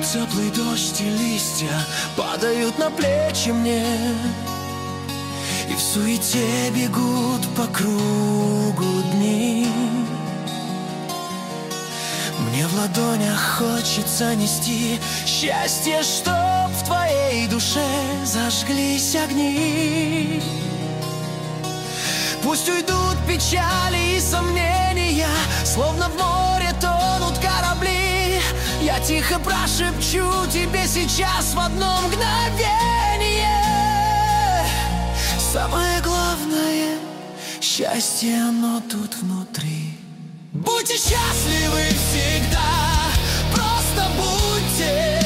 теплый дождь и листья падают на плечи мне, и в суете бегут по кругу дни. Мне в ладонях хочется нести счастье, чтоб в твоей душе зажглись огни. Пусть уйдут печали и сомнения, словно в море тонут корабли. Я тихо прошепчу тебе сейчас в одно мгновение: самое главное — счастье, оно тут внутри. Будьте счастливы всегда, просто будьте.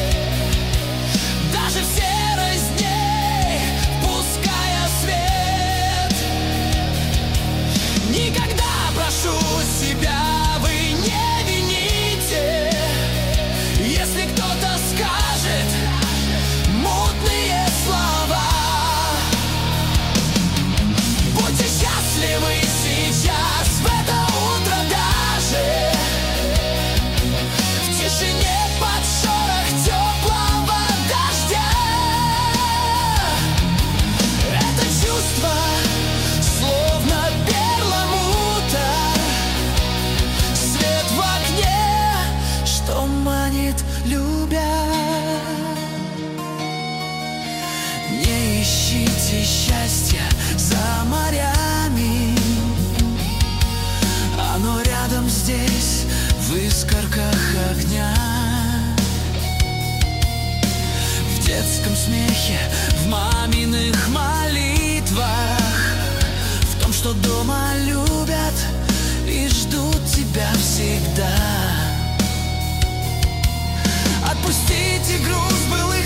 Даже в серость дней пуская свет. Никогда, прошу себя, вы не вините, если кто-то скажет мутные слова. Будьте счастливы сейчас, в это утро даже, в тишине под шорох теплого дождя. Это чувство словно перламутр, свет в окне, что манит, любя. Не ищите счастья за морями, оно рядом здесь, в искорках огня, в детском смехе, в маминых молитвах, в том, что дома любят и ждут тебя всегда. Отпустите груз былых